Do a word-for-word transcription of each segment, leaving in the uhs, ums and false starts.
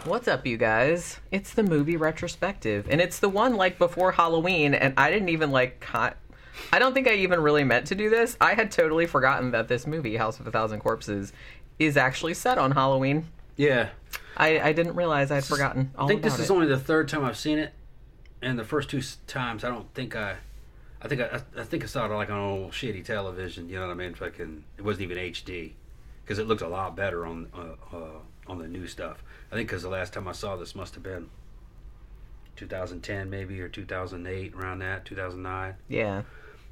What's up, you guys? It's the movie retrospective, and it's the one like before Halloween, and I didn't even like con- I don't think I even really meant to do this. I had totally forgotten that this movie, House of a Thousand Corpses, is actually set on Halloween. Yeah. I, I didn't realize I'd forgotten all I think about this is it. only the third time I've seen it, and the first two s- times I don't think I, I think I, I think I saw it like on old shitty television. You know what I mean? Fucking, it wasn't even H D, because it looked a lot better on uh, uh, on the new stuff. I think because the last time I saw this must have been two thousand ten maybe, or two thousand eight, around that, two thousand nine. Yeah.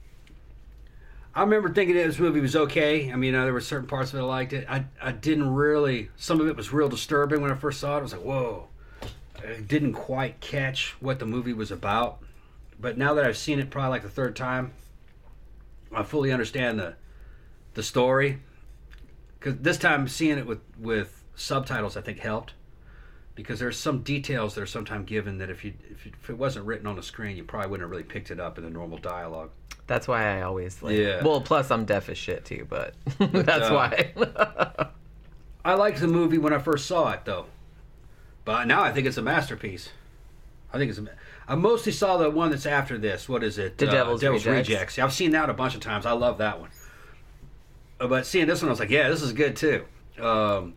I remember thinking that this movie was okay. I mean, uh, there were certain parts of it I liked it. I I didn't really. Some of it was real disturbing when I first saw it. I was like, whoa. I didn't quite catch what the movie was about. But now that I've seen it probably like the third time, I fully understand the the story. Because this time seeing it with, with subtitles, I think, helped. Because there's some details that are sometimes given that if you if, you, if it wasn't written on the screen, you probably wouldn't have really picked it up in the normal dialogue. That's why I always like. Yeah. Well, plus I'm deaf as shit too, but, but that's uh, why. I liked the movie when I first saw it, though. But now I think it's a masterpiece. I think it's a. I mostly saw the one that's after this. What is it? The uh, Devil's Devil's Rejects. Rejects. I've seen that a bunch of times. I love that one. Uh, But seeing this one, I was like, yeah, this is good too. Um,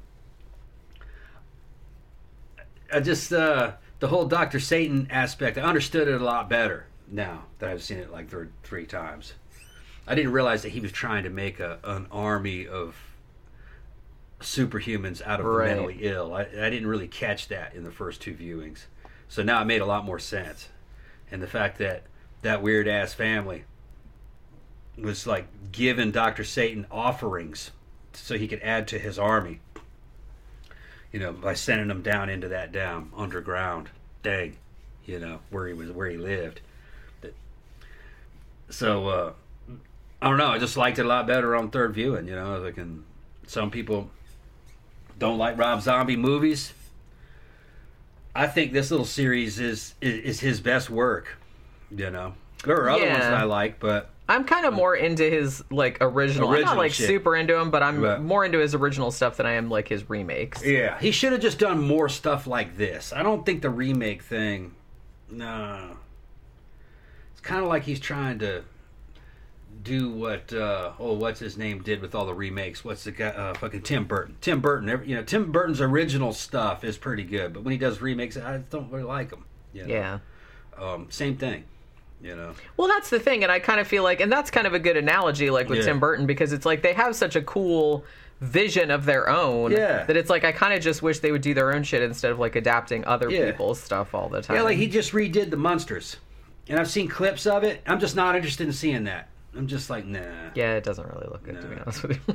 I just uh, the whole Doctor Satan aspect. I understood it a lot better now that I've seen it like three, three times. I didn't realize that he was trying to make a, an army of superhumans out of Right. the mentally ill. I, I didn't really catch that in the first two viewings. So now it made a lot more sense. And the fact that that weird ass family was like giving Doctor Satan offerings so he could add to his army. You know, by sending him down into that down underground thing, you know, where he was, where he lived. So uh, I don't know. I just liked it a lot better on third viewing. You know, like, and some people don't like Rob Zombie movies. I think this little series is is, is his best work. You know, there are other Yeah. ones that I like, but I'm kind of more into his like original. I'm Original not like shit. super into him, but I'm Right. more into his original stuff than I am like his remakes. yeah, he should have just done more stuff like this. I don't think the remake thing. No, it's kind of like he's trying to do what uh, oh what's his name did with all the remakes. What's the guy? Uh, fucking Tim Burton. Tim Burton. every- You know, Tim Burton's original stuff is pretty good, but when he does remakes, I just don't really like them. You know? Yeah. Um, same thing. You know. Well, that's the thing, and I kind of feel like, and that's kind of a good analogy, like with Yeah. Tim Burton, because it's like they have such a cool vision of their own Yeah. that it's like I kind of just wish they would do their own shit instead of like adapting other Yeah. people's stuff all the time. Yeah, like he just redid the Munsters, and I've seen clips of it. I'm just not interested in seeing that. I'm just like, nah. Yeah, it doesn't really look good to be No. honest with you.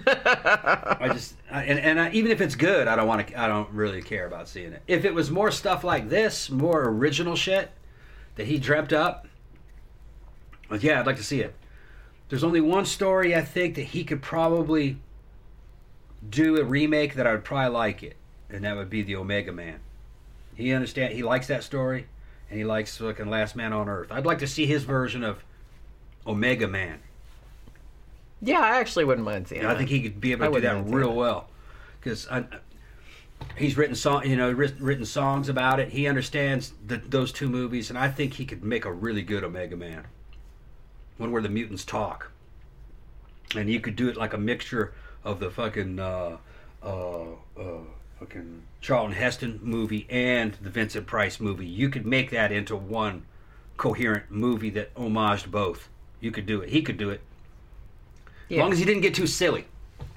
I just I, and and I, even if it's good, I don't want to. I don't really care about seeing it. If it was more stuff like this, more original shit that he dreamt up, well, yeah, I'd like to see it. There's only one story I think that he could probably do a remake that I would probably like it, and that would be the Omega Man. He understand. He likes that story, and he likes fucking Last Man on Earth. I'd like to see his version of Omega Man. Yeah, I actually wouldn't mind seeing I that. think he could be able I to do wouldn't that mind seeing real that. well, because he's written song, you know, written, written songs about it. He understands the, those two movies, and I think he could make a really good Omega Man, one where the mutants talk, and you could do it like a mixture of the fucking uh, uh, uh, fucking Charlton Heston movie and the Vincent Price movie. You could make that into one coherent movie that homaged both. You could do it. He could do it. Yeah. As long as he didn't get too silly.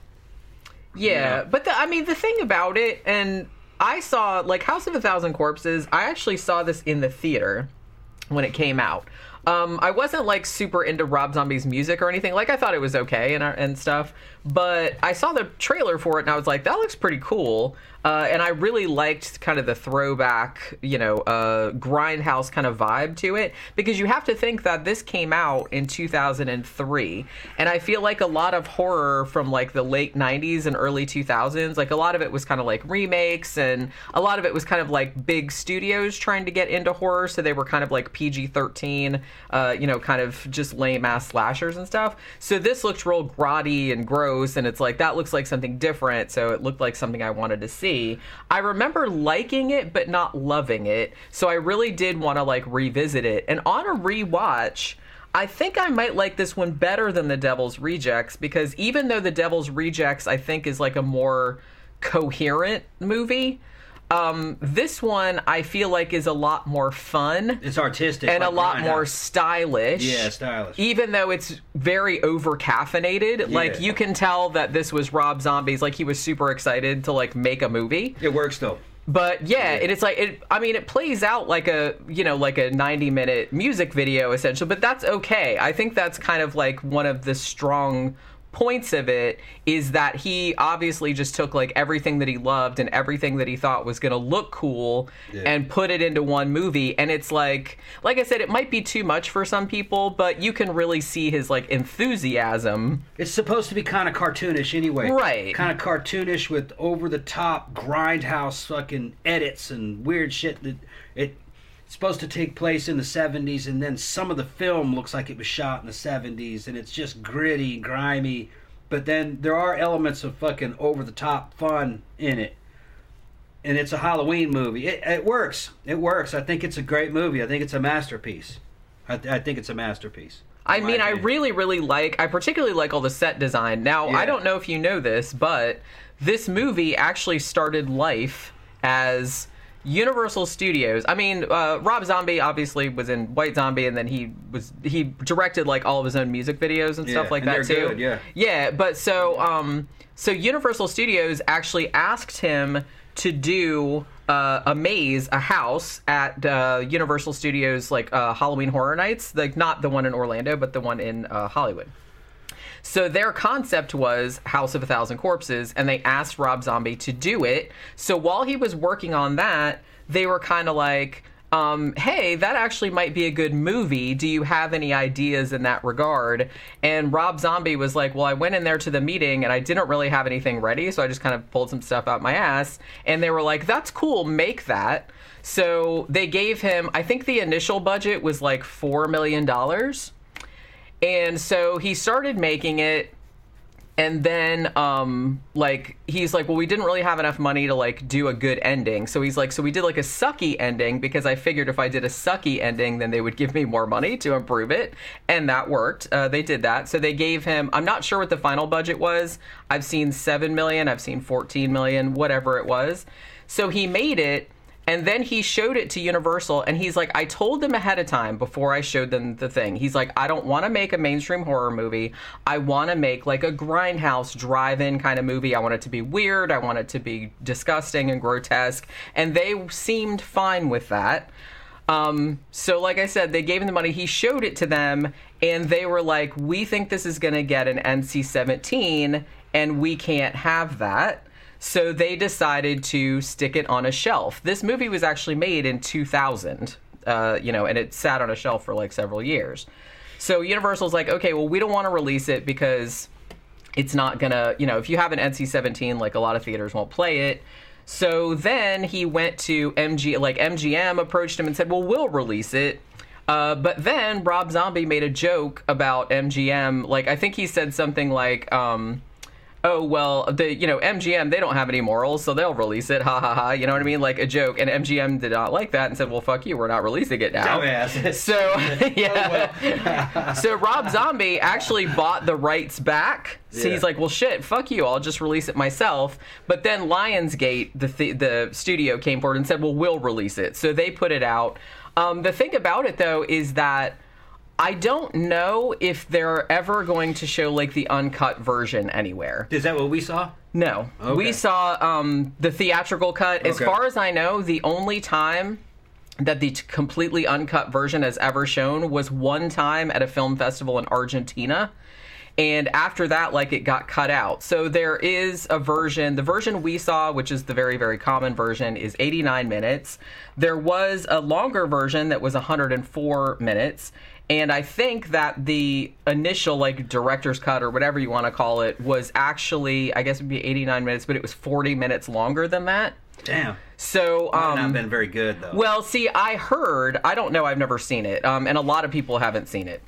Yeah, Yeah. but the, I mean, the thing about it, and I saw, like, House of a Thousand Corpses, I actually saw this in the theater when it came out. Um, I wasn't, like, super into Rob Zombie's music or anything. Like, I thought it was okay and, and stuff, but I saw the trailer for it, and I was like, that looks pretty cool. Uh, and I really liked kind of the throwback, you know, uh, grindhouse kind of vibe to it, because you have to think that this came out in two thousand three, and I feel like a lot of horror from like the late nineties and early two thousands, like a lot of it was kind of like remakes, and a lot of it was kind of like big studios trying to get into horror, so they were kind of like P G thirteen, uh, you know, kind of just lame ass slashers and stuff. So this looked real grotty and gross, and it's like, that looks like something different, so it looked like something I wanted to see. I remember liking it, but not loving it, so I really did want to, like, revisit it. And on a rewatch, I think I might like this one better than The Devil's Rejects, because even though The Devil's Rejects, I think, is like a more coherent movie, um, this one I feel like is a lot more fun. It's artistic. And like a lot more Grindhouse. stylish. Yeah, stylish. Even though it's very over-caffeinated. Yeah. Like, you can tell that this was Rob Zombie's, like, he was super excited to, like, make a movie. It works, though. But yeah, and it's like it. I mean, it plays out like a you know like a ninety minute music video essentially, but that's okay. I think that's kind of like one of the strong points of it is that he obviously just took like everything that he loved and everything that he thought was going to look cool yeah. and put it into one movie. And it's like, like I said, it might be too much for some people, but you can really see his like enthusiasm. It's supposed to be kind of cartoonish anyway. Right. Kind of cartoonish with over-the-top grindhouse fucking edits and weird shit that it... It's supposed to take place in the seventies, and then some of the film looks like it was shot in the seventies, and it's just gritty, grimy. But then there are elements of fucking over-the-top fun in it. And it's a Halloween movie. It, it works. It works. I think it's a great movie. I think it's a masterpiece. I, th- I think it's a masterpiece. I mean, I really, really like, I particularly like all the set design. Now, Yeah. I don't know if you know this, but this movie actually started life as Universal Studios. I mean, uh, Rob Zombie obviously was in White Zombie, and then he was he directed like all of his own music videos and Yeah, stuff like and that they're too. good, yeah. Yeah, but so um, so Universal Studios actually asked him to do uh, a maze, a house at uh, Universal Studios, like uh, Halloween Horror Nights, like not the one in Orlando, but the one in uh, Hollywood. So their concept was House of a Thousand Corpses, and they asked Rob Zombie to do it. So while he was working on that, they were kind of like, um, hey, that actually might be a good movie. Do you have any ideas in that regard? And Rob Zombie was like, well, I went in there to the meeting, and I didn't really have anything ready, so I just kind of pulled some stuff out my ass. And they were like, that's cool, make that. So they gave him, I think the initial budget was like four million dollars. And so he started making it, and then, um, like, he's like, well, we didn't really have enough money to, like, do a good ending. So he's like, so we did, like, a sucky ending, because I figured if I did a sucky ending, then they would give me more money to improve it. And that worked. Uh, they did that. So they gave him, I'm not sure what the final budget was. I've seen seven million, I've seen fourteen million, whatever it was. So he made it. And then he showed it to Universal, and he's like, I told them ahead of time before I showed them the thing. He's like, I don't want to make a mainstream horror movie. I want to make like a grindhouse drive-in kind of movie. I want it to be weird. I want it to be disgusting and grotesque. And they seemed fine with that. Um, so like I said, they gave him the money. He showed it to them, and they were like, we think this is going to get an N C seventeen, and we can't have that. So they decided to stick it on a shelf. This movie was actually made in two thousand, uh, you know, and it sat on a shelf for like several years. So Universal's like, okay, well, we don't want to release it because it's not gonna, you know, if you have an N C seventeen, like a lot of theaters won't play it. So then he went to M G, like M G M approached him and said, well, we'll release it. Uh, but then Rob Zombie made a joke about M G M. Like, I think he said something like, um... oh, well, the you know, M G M, they don't have any morals, so they'll release it, ha ha ha, you know what I mean? Like a joke. And M G M did not like that and said, well, fuck you, we're not releasing it now. Dumbass. So, yeah. So Rob Zombie actually bought the rights back. So Yeah. he's like, well, shit, fuck you, I'll just release it myself. But then Lionsgate, the, th- the studio, came forward and said, well, we'll release it. So they put it out. Um, the thing about it, though, is that I don't know if they're ever going to show, like, the uncut version anywhere. Is that what we saw? No. Okay. We saw um, the theatrical cut. As Okay. far as I know, the only time that the t- completely uncut version has ever shown was one time at a film festival in Argentina. And after that, like, it got cut out. So there is a version, the version we saw, which is the very, very common version, is eighty-nine minutes. There was a longer version that was one hundred four minutes. And I think that the initial, like, director's cut or whatever you want to call it was actually, I guess it would be eighty-nine minutes, but it was forty minutes longer than that. Damn. So, Might um, not been very good though. well, see, I heard, I don't know, I've never seen it, um, and a lot of people haven't seen it.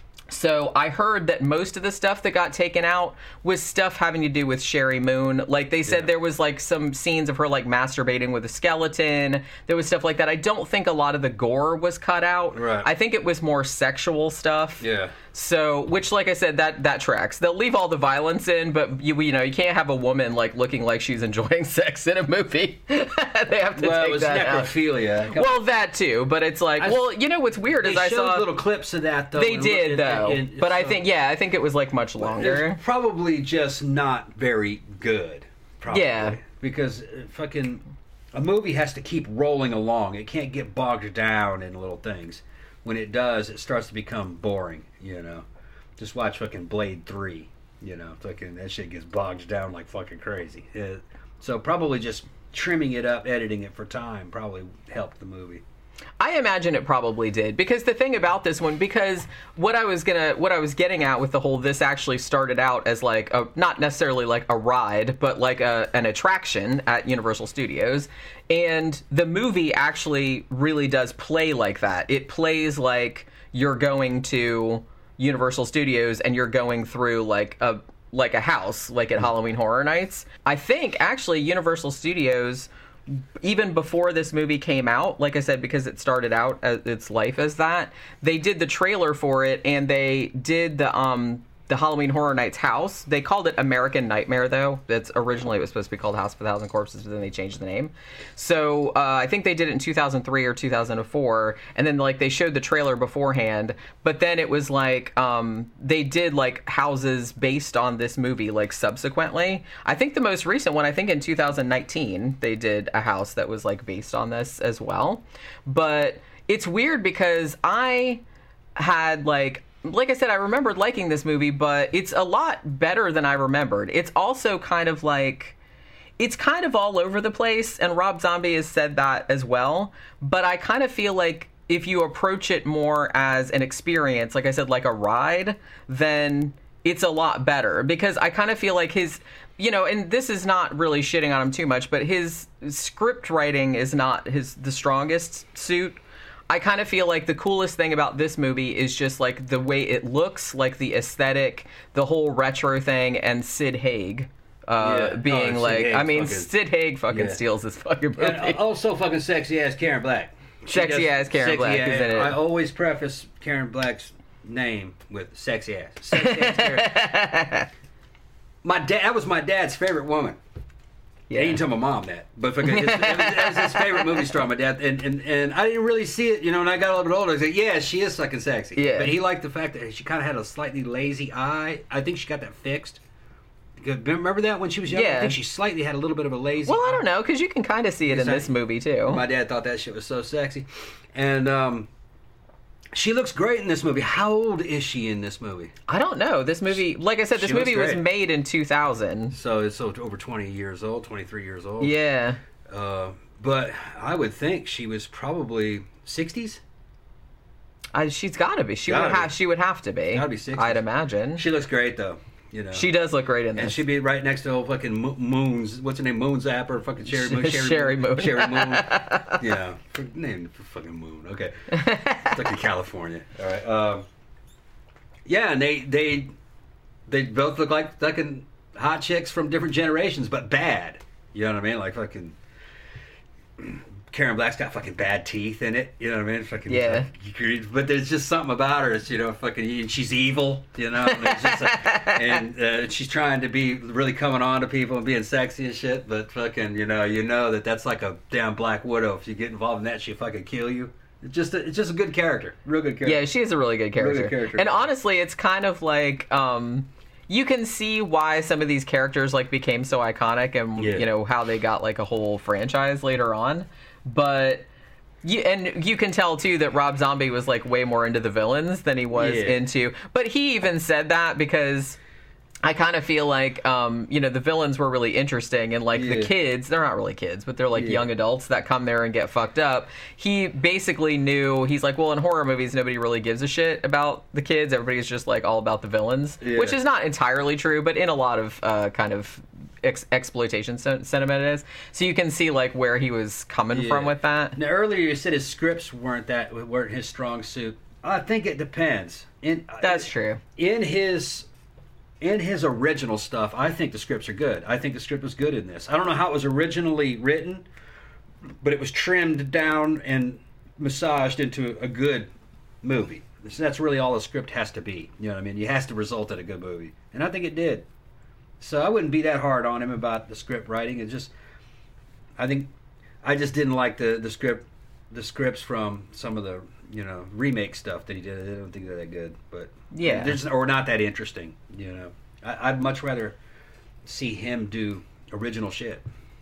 So I heard that most of the stuff that got taken out was stuff having to do with Sherry Moon. Like they said, Yeah. there was like some scenes of her like masturbating with a skeleton. There was stuff like that. I don't think a lot of the gore was cut out. Right. I think it was more sexual stuff. Yeah. So, which, like I said, that that tracks. They'll leave all the violence in, but you you know you can't have a woman like looking like she's enjoying sex in a movie. They have to Well, take it was that out. necrophilia. Well, that too, but it's like, I- well, you know what's weird They is I showed saw little clips of that though. they and- did and- though, and- and but I so- think yeah, I think it was like much longer. It's probably just not very good. Probably. Yeah. Because uh, fucking a movie has to keep rolling along. It can't get bogged down in little things. When it does, it starts to become boring. You know, just watch fucking Blade Three. You know, fucking that shit gets bogged down like fucking crazy. Uh, so probably just trimming it up, editing it for time, probably helped the movie. I imagine it probably did, because the thing about this one, because what I was gonna, what I was getting at with the whole, this actually started out as like a, not necessarily like a ride, but like a an attraction at Universal Studios, and the movie actually really does play like that. It plays like you're going to Universal Studios and you're going through like a like a house, like at Halloween Horror Nights. I think actually Universal Studios, even before this movie came out, like I said, because it started out as its life as that, they did the trailer for it, and they did the um the Halloween Horror Nights house. They called it American Nightmare, though. That's originally it was supposed to be called House of a Thousand Corpses, but then they changed the name. So uh, I think they did it in two thousand three or two thousand four, and then like they showed the trailer beforehand. But then it was like um, they did like houses based on this movie, like subsequently. I think the most recent one, I think in two thousand nineteen, they did a house that was like based on this as well. But it's weird because I had like. Like I said, I remembered liking this movie, but it's a lot better than I remembered. It's also kind of like, it's kind of all over the place, and Rob Zombie has said that as well. But I kind of feel like if you approach it more as an experience, like I said, like a ride, then it's a lot better. Because I kind of feel like his, you know, and this is not really shitting on him too much, but his script writing is not his the strongest suit. I kind of feel like the coolest thing about this movie is just like the way it looks, like the aesthetic, the whole retro thing, and Sid Haig uh, Yeah. being Oh, Sid like, Haig I mean, fucking- Sid Haig fucking Yeah. steals this fucking movie. And also fucking sexy ass Karen Black. She Sexy does- ass Karen sexy Black ass- is in it. I always preface Karen Black's name with sexy ass. Sexy ass Karen. My dad. That was my dad's favorite woman. Yeah. He didn't tell my mom that, but fucking, his, that was his favorite movie star. My dad, and, and and I didn't really see it. You know, when I got a little bit older, I was like, yeah, she is fucking sexy. Yeah. But he liked the fact that she kind of had a slightly lazy eye. I think she got that fixed. Remember that when she was young? Yeah. I think she slightly had a little bit of a lazy. Well, I eye. don't know, because you can kind of see it in this movie too. My dad thought that shit was so sexy. And um, she looks great in this movie. How old is she in this movie? I don't know. This movie, like I said, this She looks movie was great. made in two thousand. So it's so over twenty years old, twenty-three years old. Yeah. Uh, but I would think she was probably sixties. I, she's got to be. She Gotta would have. be. She would have to be. Gotta be sixties. I'd imagine. She looks great, though. You know. She does look great in And this. she'd be right next to old fucking Mo- Moons. What's her name? Moon Zapper. Fucking Sherry Moon. Sherry Moon. Sherry Moon. Yeah. For, name for fucking Moon. Okay. It's like in California. All right. Um, yeah, and they they they both look like fucking hot chicks from different generations, but bad. You know what I mean? Like fucking Karen Black's got fucking bad teeth in it. You know what I mean? Fucking Yeah. like, but there's just something about her. It's, you know, fucking, and she's evil. You know, and, it's just like, and uh, she's trying to be really coming on to people and being sexy and shit. But fucking, you know, you know that that's like a damn Black Widow. If you get involved in that, she'll fucking kill you. It's just, a, it's just a good character, real good character. Yeah, she is a really good character. Really good character. And honestly, it's kind of like um, you can see why some of these characters like became so iconic, and Yeah. you know how they got like a whole franchise later on. But you, and you can tell too that Rob Zombie was like way more into the villains than he was Yeah. into. But he even said that because I kind of feel like, um, you know, the villains were really interesting, and like the Yeah. kids, they're not really kids, but they're like Yeah. young adults that come there and get fucked up. He basically knew, he's like, well, in horror movies, nobody really gives a shit about the kids. Everybody's just like all about the villains, Yeah. which is not entirely true, but in a lot of uh, kind of ex- exploitation c- sentiment it is. So you can see like where he was coming Yeah. from with that. Now, earlier you said his scripts weren't that weren't his strong suit. I think it depends. In That's true. In his in his original stuff, I think the scripts are good. I think the script was good in this. I don't know how it was originally written, but it was trimmed down and massaged into a good movie. That's really all a script has to be. You know what I mean? It has to result in a good movie. And I think it did. So I wouldn't be that hard on him about the script writing. It just, I think, I just didn't like the, the script, the scripts from some of the, you know, remake stuff that he did. I don't think they're that good. But Yeah. they're just- or not that interesting, you know. I, I'd much rather see him do original shit.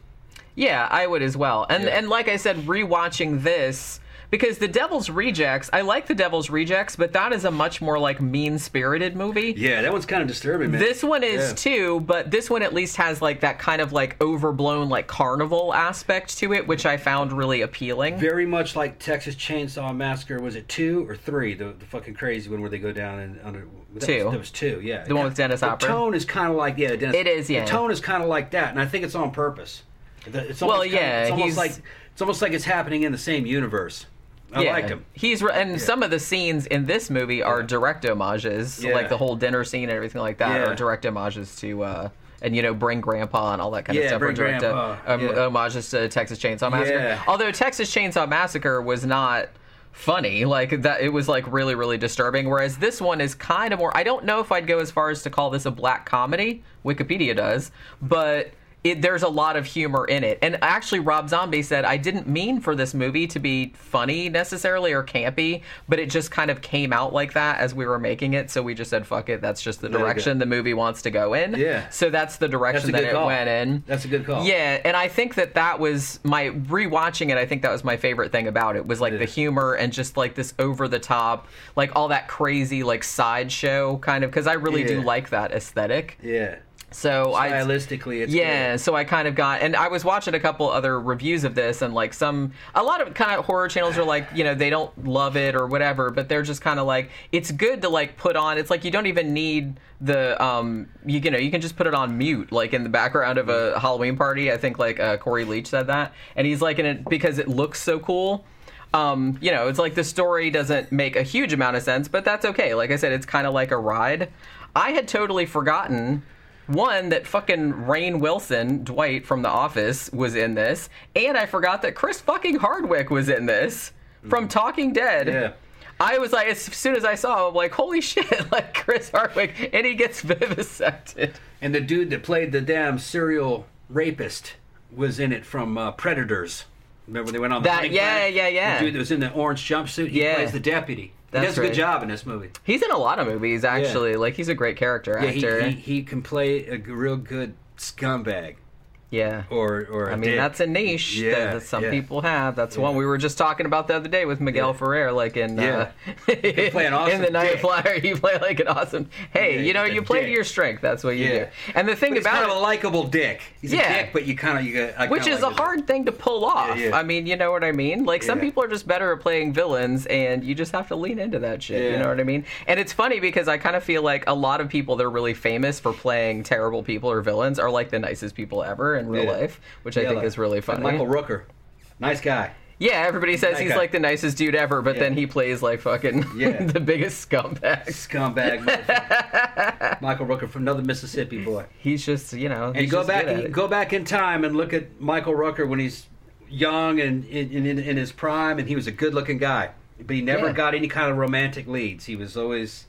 Yeah, I would as well. And Yeah. and like I said, rewatching this, because The Devil's Rejects, I like The Devil's Rejects, but that is a much more like mean-spirited movie. Yeah, that one's kind of disturbing, man. This one is Yeah. too, but this one at least has like that kind of like overblown like carnival aspect to it, which I found really appealing. Very much like Texas Chainsaw Massacre. Was it two or three? The, the fucking crazy one where they go down and under. That Two. Was, that was two. Yeah. The one with Dennis the Hopper? tone is kind of like yeah. Dennis, It is, yeah. The tone is kind of like that, and I think it's on purpose. The- It's Well, almost kinda- yeah, It's almost he's- like it's almost like it's happening in the same universe. I yeah. like him. He's re- and some of the scenes in this movie are Yeah. direct homages, Yeah. like the whole dinner scene and everything like that Yeah. are direct homages to. Uh, and you know, Bring Grandpa and all that kind of Yeah, stuff Bring are direct Grandpa, um, yeah. homages to Texas Chainsaw Massacre. Yeah. Although Texas Chainsaw Massacre was not funny, like that, it was like really, really disturbing. Whereas this one is kind of more. I don't know if I'd go as far as to call this a black comedy. Wikipedia does, but. It, there's a lot of humor in it. And actually, Rob Zombie said, I didn't mean for this movie to be funny necessarily or campy, but it just kind of came out like that as we were making it. So we just said, fuck it, that's just the There you direction go. the movie wants to go in. Yeah. So that's the direction That's a that good it call. went in. That's a good call. Yeah, and I think that that was my rewatching it. I think that was my favorite thing about it was like It the is. humor and just like this over the top, like all that crazy like sideshow kind of, because I really do Yeah. like that aesthetic. Yeah. So I Stylistically, it's yeah, good. so I kind of got, and I was watching a couple other reviews of this, and like some, a lot of kind of horror channels are like, you know, they don't love it or whatever, but they're just kind of like, it's good to like put on. It's like you don't even need the, um, you, you know, you can just put it on mute, like in the background of a Halloween party. I think like uh, Corey Leach said that, and he's like in it because it looks so cool. Um, you know, it's like the story doesn't make a huge amount of sense, but that's okay. Like I said, it's kind of like a ride. I had totally forgotten. One, that fucking Rainn Wilson, Dwight from The Office, was in this. And I forgot that Chris fucking Hardwick was in this from Talking Dead. Yeah. I was like, as soon as I saw him, I'm like, holy shit, like Chris Hardwick. And he gets vivisected. And the dude that played the damn serial rapist was in it from uh, Predators. Remember when they went on the That- hunting yeah, planet? yeah, yeah. The dude that was in the orange jumpsuit, he Yeah. plays the deputy. That's he does a right. good job in this movie. He's in a lot of movies, actually. Like, he's a great character Yeah, he, actor. he, he can play a g- real good scumbag. yeah. Or, or a I mean, dick. that's a niche Yeah, that, that some yeah. people have. That's Yeah. one we were just talking about the other day with Miguel Yeah. Ferrer, like in Yeah. uh, play an awesome in the Night dick. Flyer. You play like an awesome. Hey, Yeah, you know, he's a you play to dick. your strength. That's what you Yeah. do. And the thing But he's about kind it, of a likable dick. He's Yeah. a dick, but you kind of you get. I which kinda is a like his- hard thing to pull off. Yeah, yeah. I mean, you know what I mean? Like, some Yeah. people are just better at playing villains, and you just have to lean into that shit. You Yeah. know what I mean? And it's funny because I kind of feel like a lot of people that are really famous for playing terrible people or villains are like the nicest people ever in real Yeah. life, which I Yeah, think like- is really like funny. Michael Rooker, nice guy. Yeah, everybody says That he's guy. like the nicest dude ever, but Yeah. then he plays like fucking Yeah. the biggest scumbag. Scumbag. motherfucker. Michael Rooker from another Mississippi boy. He's just, you know, And he's you go just back, good at you it. go back in time and look at Michael Rooker when he's young and in, in, in his prime, and he was a good-looking guy, but he never Yeah. got any kind of romantic leads. He was always,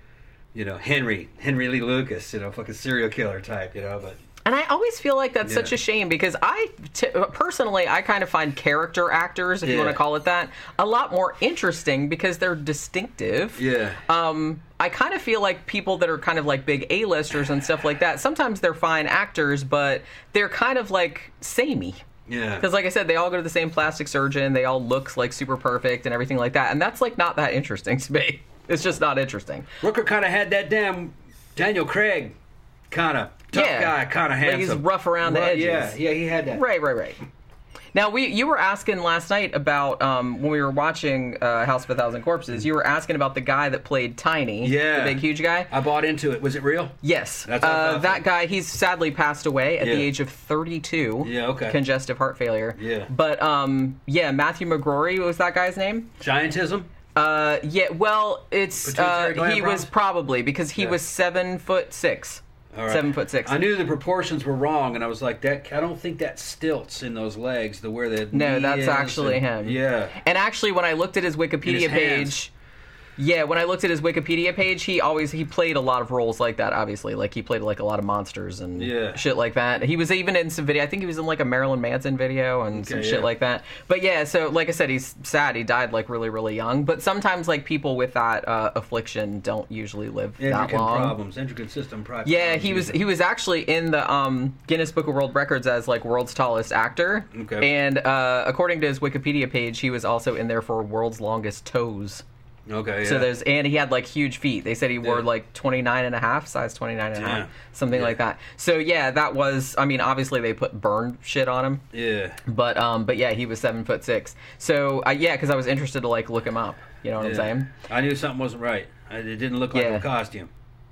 you know, Henry, Henry Lee Lucas, you know, fucking serial killer type, you know. But And I always feel like that's Yeah. such a shame because I, t- personally, I kind of find character actors, if you Yeah. want to call it that, a lot more interesting because they're distinctive. yeah, Um, I kind of feel like people that are kind of like big A-listers and stuff like that, sometimes they're fine actors, but they're kind of like samey. yeah, Because, like I said, they all go to the same plastic surgeon. They all look like super perfect and everything like that. And that's like not that interesting to me. It's just not interesting. Rooker kind of had that damn Daniel Craig kind of tough Yeah. guy, kind of Like handsome. he's rough around the Right, edges. Yeah, yeah, he had that. Right, right, right. Now, we you were asking last night about, um, when we were watching uh, House of a Thousand Corpses, you were asking about the guy that played Tiny, Yeah. the big, huge guy. I bought into it. Was it real? Yes. That's what I uh, thought. that guy, he's sadly passed away at Yeah. the age of thirty-two. Yeah, okay. Congestive heart failure. Yeah. But, um, yeah, Matthew McGrory was that guy's name? Giantism? Uh, yeah, well, it's, Pituitary uh, gland he was problems? probably, because he Yeah. was seven foot six. All right. Seven foot six. I knew the proportions were wrong, and I was like, "That I don't think that stilts in those legs, the where the No, knee that's is actually and- him. Yeah, And actually, when I looked at his Wikipedia his hands. page, yeah, when I looked at his Wikipedia page, he always he played a lot of roles like that. Obviously, like he played like a lot of monsters and Yeah. shit like that. He was even in some video. I think he was in like a Marilyn Manson video and some Okay, shit yeah. like that. But yeah, so like I said, he's sad. He died like really, really young. But sometimes like people with that uh, affliction don't usually live that endocrine long. problems, endocrine system problems. Yeah, he was he was actually in the um, Guinness Book of World Records as like world's tallest actor. Okay. And uh, according to his Wikipedia page, he was also in there for world's longest toes. Okay, yeah. So there's and he had like huge feet. They said he wore Yeah. like twenty-nine and a half, size twenty-nine and a half, Damn. something Yeah. like that. So yeah, that was I mean, obviously they put burn shit on him. yeah. But um but yeah, he was seven foot six. So uh, yeah, cuz I was interested to like look him up. You know what I'm Yeah. saying? I knew something wasn't right. I- It didn't look like Yeah. a costume.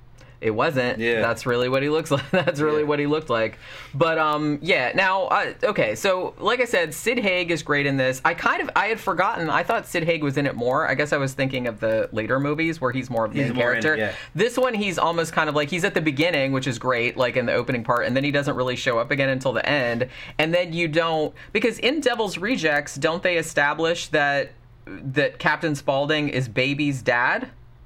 It wasn't. Yeah. That's really what he looks like. That's really Yeah. what he looked like. But um, yeah. Now, uh, okay. So, like I said, Sid Haig is great in this. I kind of I had forgotten. I thought Sid Haig was in it more. I guess I was thinking of the later movies where he's more of the He's main more in it, character. yeah. This one, he's almost kind of like he's at the beginning, which is great, like in the opening part, and then he doesn't really show up again until the end. And then you don't because in Devil's Rejects, don't they establish that that Captain Spaulding is Baby's dad?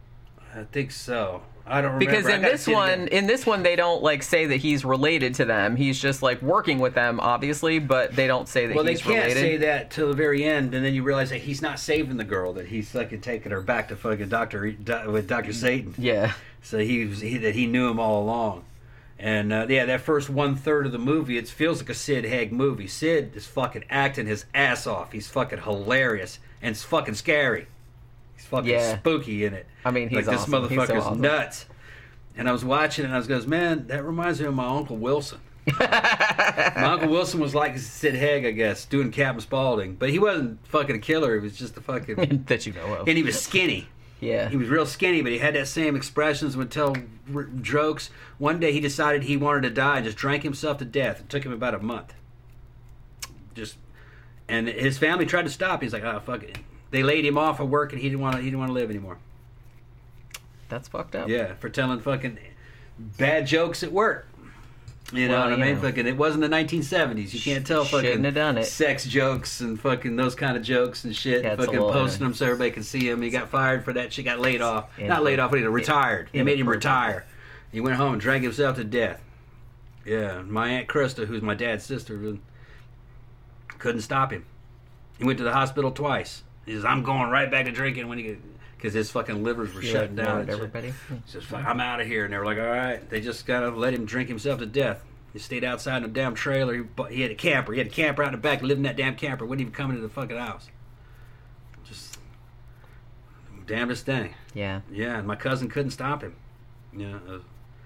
I think so. I don't remember. Because I in gotta this see it one, again. in this one, they don't like say that he's related to them. He's just like working with them, obviously, but they don't say that well, they he's can't related. say that till the very end, and then you realize that he's not saving the girl; that he's fucking taking her back to fucking Doctor with Doctor Satan. Yeah, So he was he, that he knew him all along, and uh, yeah, that first one third of the movie, it feels like a Sid Haig movie. Sid is fucking acting his ass off. He's fucking hilarious and it's fucking scary. He's fucking Yeah. spooky in it. I mean, he's like awesome. this He's so motherfucker's awesome. nuts. And I was watching it and I was goes, man, that reminds me of my Uncle Wilson. My Uncle Wilson was like Sid Haig, I guess, doing Captain Spaulding, but he wasn't fucking a killer. He was just a fucking, that you know of. and he was skinny. Yeah, He was real skinny, but he had that same expressions, would tell r- jokes. One day he decided he wanted to die and just drank himself to death. It took him about a month. Just, and his family tried to stop. He's like, oh fuck it. They laid him off of work, and he didn't want to. He didn't want to live anymore. that's fucked up. Yeah, for telling fucking bad jokes at work. You know Well, what I you mean? know. Fucking, it wasn't the nineteen seventies. You can't tell Shouldn't fucking have done it. sex jokes and fucking those kind of jokes and shit. Yeah, it's a fucking little- posting them so everybody can see him. He got fired for that shit. Got laid off. Not laid off, but he retired. They made him Inappropriate. retire. He went home and drank himself to death. Yeah, my Aunt Krista, who's my dad's sister, couldn't stop him. He went to the hospital twice. He says, "I'm going right back to drinking when he," because his fucking livers were He, shutting like, down. wanted and shit. everybody. He says, "Fuck, I'm out of here." And they were like, all right. They just kind of let him drink himself to death. He stayed outside in a damn trailer. He, bought, he had a camper. He had a camper out in the back, lived in that damn camper. Wouldn't even come into the fucking house. Just damnedest thing. Yeah. Yeah, and my cousin couldn't stop him. Yeah. Uh,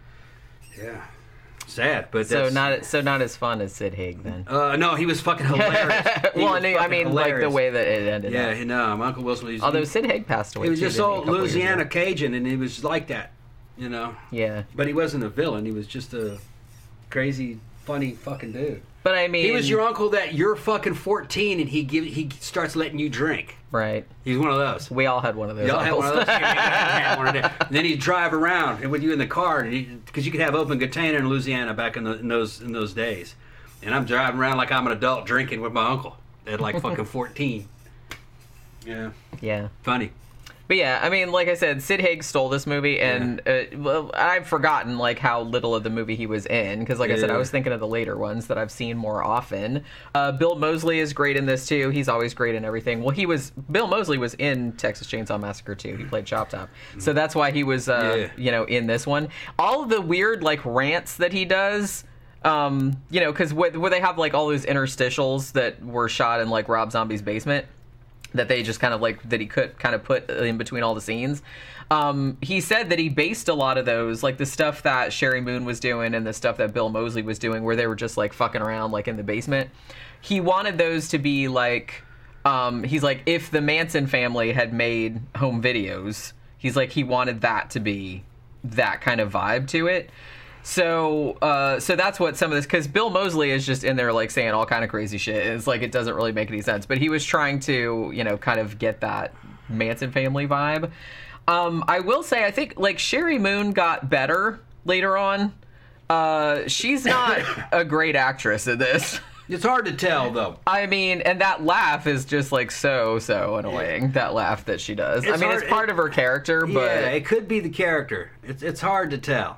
yeah. Sad, but So that's... not so not as fun as Sid Haig then. Uh, no, he was fucking hilarious. He well, was I mean, I fucking mean like the hilarious. way that it ended Yeah, up. he, no, my Uncle Wilson was... Although he, Sid Haig passed away. he was too, just didn't he, a old couple years Louisiana ago? Cajun, and he was like that, you know? Yeah. But he wasn't a villain. He was just a crazy, funny fucking dude. But I mean, He was your uncle that you're fucking fourteen and he give he starts letting you drink. right. He's one of those. We all had one of those. Y'all had one of uncles. those. Yeah, you had one of them. And then he'd drive around and with you in the car because you could have open container in Louisiana back in, the, in those in those days. And I'm driving around like I'm an adult drinking with my uncle at like fucking fourteen. Yeah, Yeah. funny. But yeah, I mean, like I said, Sid Haig stole this movie, and uh, well, I've forgotten like how little of the movie he was in because, like I said, I Yeah. was thinking of the later ones that I've seen more often. Uh, Bill Moseley is great in this too. He's always great in everything. Well, he was Bill Moseley was in Texas Chainsaw Massacre too. He played Chop Top, so that's why he was, uh, Yeah. you know, in this one. All of the weird like rants that he does. Um, you know, because where, where they have like all those interstitials that were shot in like Rob Zombie's basement. that they just kind of like that he could kind of put in between all the scenes. Um, he said that he based a lot of those, like the stuff that Sherry Moon was doing and the stuff that Bill Moseley was doing, where they were just like fucking around like in the basement. He wanted those to be like, um, he's like, if the Manson family had made home videos, he's like, he wanted that to be that kind of vibe to it. So, uh, so that's what some of this, because Bill Moseley is just in there like saying all kind of crazy shit. It's like it doesn't really make any sense, but he was trying to, you know, kind of get that Manson family vibe. Um, I will say, I think like Sherry Moon got better later on. Uh, she's not a great actress in this. It's hard to tell, though. I mean, and that laugh is just like so, so annoying. Yeah. That laugh that she does. It's I mean, hard, it's part it, of her character, but yeah, it could be the character. It's it's hard to tell.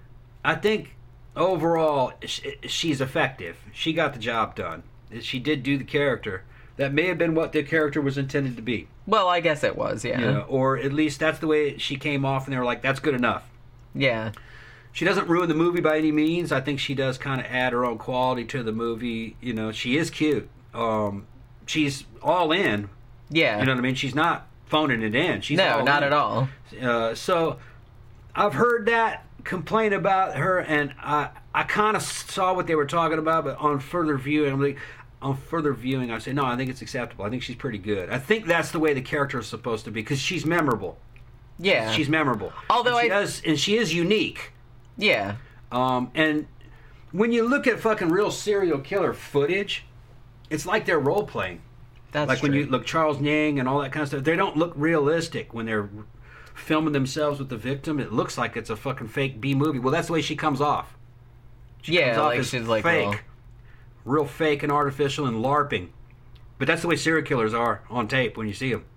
I think overall she's effective. She got the job done. She did do the character. That may have been what the character was intended to be. Well, I guess it was, yeah. You know, or at least that's the way she came off, and they were like, "That's good enough." Yeah. She doesn't ruin the movie by any means. I think she does kind of add her own quality to the movie. You know, she is cute. Um, she's all in. Yeah. You know what I mean? She's not phoning it in. She's no, all not in. at all. Uh, so I've heard that complaint about her, and I I kind of saw what they were talking about, but on further viewing, I'm like, on further viewing, I say no. I think it's acceptable. I think she's pretty good. I think that's the way the character is supposed to be because she's memorable. Yeah, she's memorable. Although and she I does, and she is unique. Yeah. Um, and when you look at fucking real serial killer footage, it's like they're role playing. That's like true. when you look Charles Yang and all that kind of stuff. They don't look realistic when they're filming themselves with the victim. It looks like it's a fucking fake B movie. Well, that's the way she comes off. She yeah, comes off like as she's like fake, real. real fake and artificial and LARPing. But that's the way serial killers are on tape when you see them.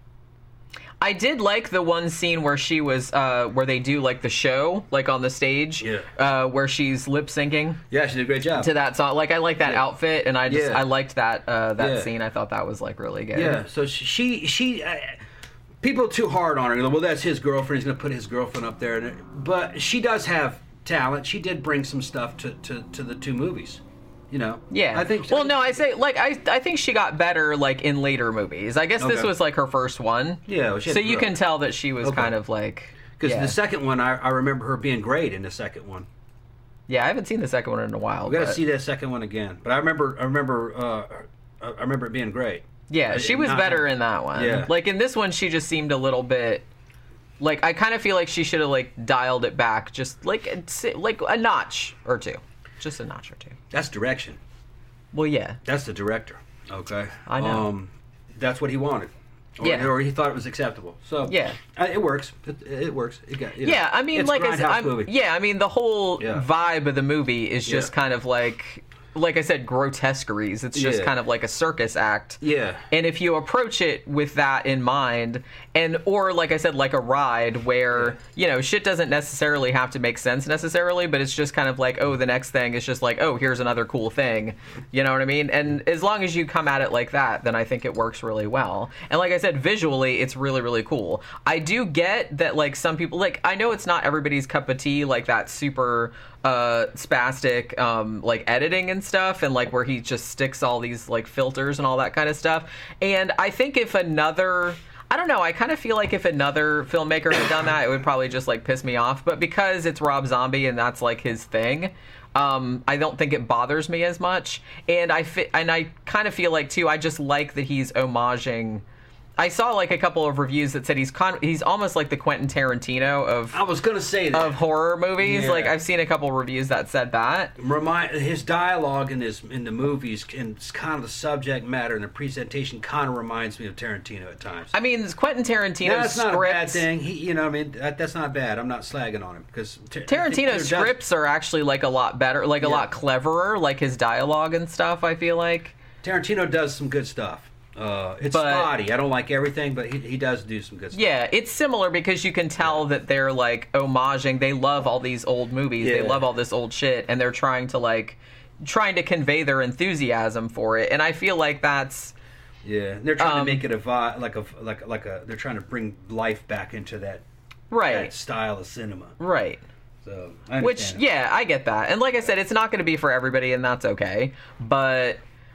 I did like the one scene where she was, uh, where they do like the show, like on the stage, yeah. uh, where she's lip syncing. Yeah, she did a great job to that song. Like I like that yeah. outfit, and I just yeah. I liked that uh, that yeah. scene. I thought that was like really good. Yeah. So she she. Uh, people are too hard on her. They're like, well, that's his girlfriend. He's going to put his girlfriend up there. But she does have talent. She did bring some stuff to, to, to the two movies. You know. Yeah. I think. Well, no, I say like I I think she got better like in later movies. I guess okay. this was like her first one. Yeah. Well, so you can tell that she was okay. kind of like because yeah. the second one, I, I remember her being great in the second one. Yeah, I haven't seen the second one in a while. We got to but... see that second one again. But I remember I remember uh, I remember it being great. Yeah, she was better in that one. Yeah. Like in this one, she just seemed a little bit. Like I kind of feel like she should have like dialed it back, just like like a notch or two, just a notch or two. That's direction. Well, yeah. That's the director. Okay. I know. Um, that's what he wanted. Or, yeah. or he thought it was acceptable. So yeah, uh, it works. It, it works. It got, you know, yeah, I mean, it's like I said, I'm, movie. yeah, I mean, the whole yeah. vibe of the movie is just yeah. kind of like. Like I said, grotesqueries. It's just yeah. kind of like a circus act. Yeah. And if you approach it with that in mind, and or like I said, like a ride where, yeah. you know, shit doesn't necessarily have to make sense necessarily, but it's just kind of like, oh, the next thing is just like, oh, here's another cool thing. You know what I mean? And as long as you come at it like that, then I think it works really well. And like I said, visually, it's really, really cool. I do get that, like, some people, like, I know it's not everybody's cup of tea, like that super... uh spastic um like editing and stuff, and like where he just sticks all these like filters and all that kind of stuff. And I think if another I don't know, I kind of feel like if another filmmaker had done that, it would probably just like piss me off. But because it's Rob Zombie and that's like his thing, um I don't think it bothers me as much. And I fi- and I kind of feel like too, I just like that he's homaging. I saw like a couple of reviews that said he's con- he's almost like the Quentin Tarantino of I was gonna say that. of horror movies. Yeah. Like I've seen a couple of reviews that said that. Remind his dialogue in his in the movies and kind of the subject matter and the presentation kind of reminds me of Tarantino at times. I mean, Quentin Tarantino's no, that's not scripts, a bad thing. He, you know, I mean, that, that's not bad. I'm not slagging on him because Tar- Tarantino's scripts are actually like a lot better, like a yeah. lot cleverer, like his dialogue and stuff. I feel like Tarantino does some good stuff. Uh, it's but, spotty. I don't like everything, but he, he does do some good stuff. Yeah, it's similar because you can tell that they're like homaging. They love all these old movies. Yeah. They love all this old shit, and they're trying to like trying to convey their enthusiasm for it. And I feel like that's yeah. They're trying um, to make it a vi- like a like like a. They're trying to bring life back into that right that style of cinema. Right. So I which understand. yeah, I get that. And like I said, it's not going to be for everybody, and that's okay. But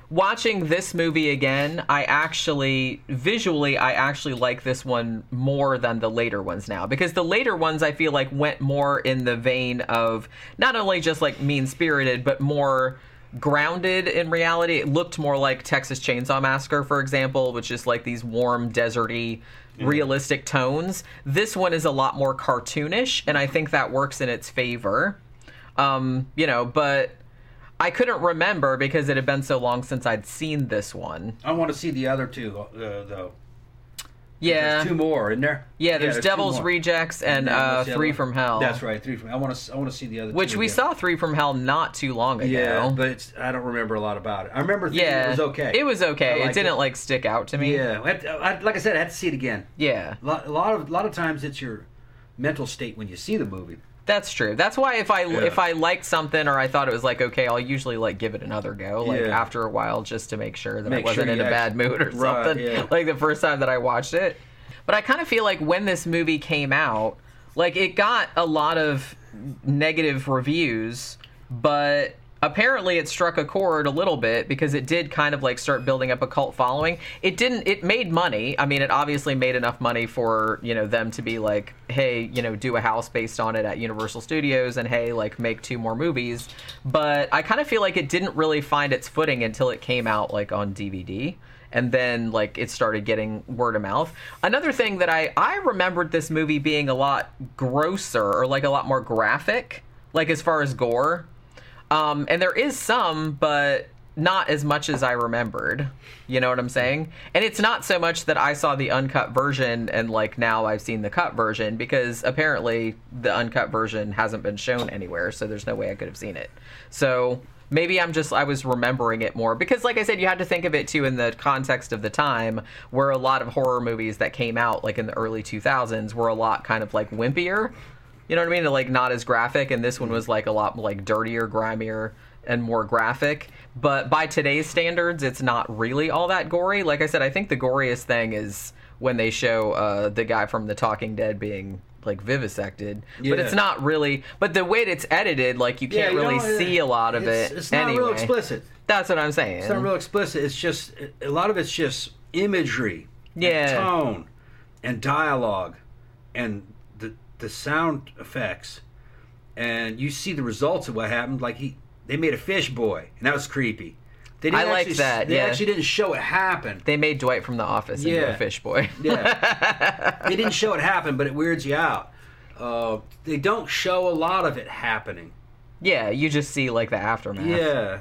watching this movie again, I actually, visually, I actually like this one more than the later ones now. Because the later ones, I feel like, went more in the vein of not only just, like, mean-spirited, but more grounded in reality. It looked more like Texas Chainsaw Massacre, for example, which is, like, these warm, deserty, realistic tones. This one is a lot more cartoonish, and I think that works in its favor. Um, you know, but I couldn't remember because it had been so long since I'd seen this one. I want to see the other two, uh, though. Yeah. There's two more, isn't there? Yeah, there's, yeah, there's Devil's Rejects and uh, Three from Hell. That's right, Three from Hell. I want to I want to see the other Which two. Which we again. saw Three from Hell not too long ago. Yeah, but it's, I don't remember a lot about it. I remember thinking yeah, it was okay. It was okay. It didn't, it. like, stick out to me. Yeah. I have to, I, like I said, I had to see it again. Yeah. A lot, a lot of a lot of times it's your mental state when you see the movie. That's true. That's why if I yeah. if I liked something or I thought it was like okay, I'll usually like give it another go, like yeah. after a while, just to make sure that make I wasn't sure in a actually, bad mood or right, something. Yeah. Like the first time that I watched it. But I kind of feel like when this movie came out, like it got a lot of negative reviews, but apparently it struck a chord a little bit because it did kind of like start building up a cult following. It didn't, it made money. I mean, it obviously made enough money for, you know, them to be like, hey, you know, do a house based on it at Universal Studios and hey, like make two more movies. But I kind of feel like it didn't really find its footing until it came out like on D V D. And then, like, it started getting word of mouth. Another thing that I, I remembered this movie being a lot grosser or, like, a lot more graphic, like, as far as gore. Um, and there is some, but not as much as I remembered. You know what I'm saying? And it's not so much that I saw the uncut version and, like, now I've seen the cut version, because apparently the uncut version hasn't been shown anywhere, so there's no way I could have seen it. So maybe I'm just, I was remembering it more. Because, like I said, you had to think of it, too, in the context of the time, where a lot of horror movies that came out, like, in the early two thousands were a lot kind of, like, wimpier. You know what I mean? Like, not as graphic, and this one was, like, a lot, like, dirtier, grimier, and more graphic. But by today's standards, it's not really all that gory. Like I said, I think the goriest thing is when they show uh, the guy from The Talking Dead being, like, vivisected. Yeah. But it's not really, but the way it's edited, like, you can't yeah, you really know, see a lot of it's, it. It's not anyway. real explicit. That's what I'm saying. It's not real explicit. It's just, a lot of it's just imagery, yeah, and tone, and dialogue, and the the sound effects. And you see the results of what happened. Like, he, they made a fish boy, and that was creepy. They didn't I actually, liked that, They yeah. actually didn't show it happen. They made Dwight from The Office into yeah. a fish boy. Yeah. They didn't show it happen, but it weirds you out. Uh, they don't show a lot of it happening. Yeah, you just see, like, the aftermath. Yeah.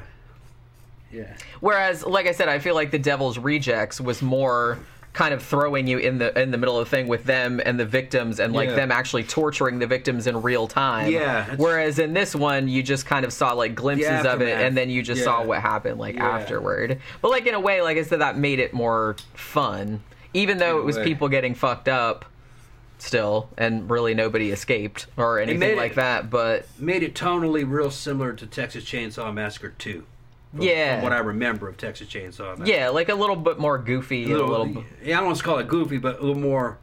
Yeah. Whereas, like I said, I feel like The Devil's Rejects was more kind of throwing you in the in the middle of the thing with them and the victims and, like, yeah. them actually torturing the victims in real time. Yeah. Whereas in this one, you just kind of saw, like, glimpses of it, and then you just yeah. saw what happened, like, yeah. afterward. But, like, in a way, like I said, that made it more fun. Even though in it was way. people getting fucked up still, and really nobody escaped or anything like it, that, but made it tonally real similar to Texas Chainsaw Massacre two. From, yeah, from what I remember of Texas Chainsaw Massacre. Yeah, like a little bit more goofy, a little, a little yeah, I don't want to call it goofy, but a little more.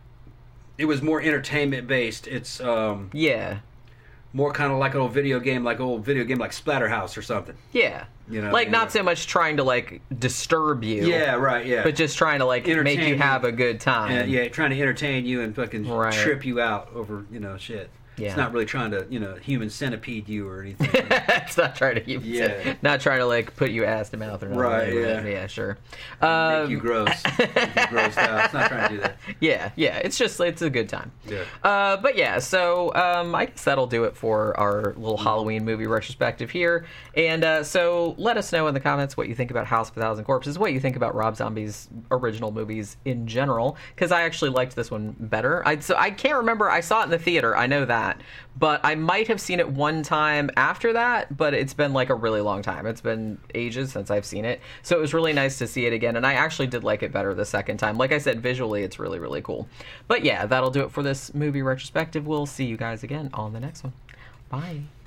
It was more entertainment based. It's um, yeah, more kind of like an old video game, like an old video game like Splatterhouse or something. Yeah. You know, like yeah. not so much trying to, like, disturb you. Yeah, right, yeah. But just trying to, like, entertain make you have a good time. Yeah, yeah, trying to entertain you and fucking right. trip you out over, you know, shit. Yeah. It's not really trying to, you know, human centipede you or anything. It's not trying to keep yeah. not trying to, like, put you ass to mouth or nothing. Right, yeah. Yeah, sure. Make Um, you gross. Make you grossed out. It's not trying to do that. Yeah, yeah. It's just, it's a good time. Yeah. Uh, but yeah, so um, I guess that'll do it for our little Halloween movie retrospective here. And uh, so let us know in the comments what you think about House of a Thousand Corpses, what you think about Rob Zombie's original movies in general, because I actually liked this one better. I so I can't remember. I saw it in the theater. I know that. But I might have seen it one time after that, but it's been like a really long time. It's been ages since I've seen it. So it was really nice to see it again, and I actually did like it better the second time. Like I said, visually, it's really, really cool. But yeah, that'll do it for this movie retrospective. We'll see you guys again on the next one. Bye.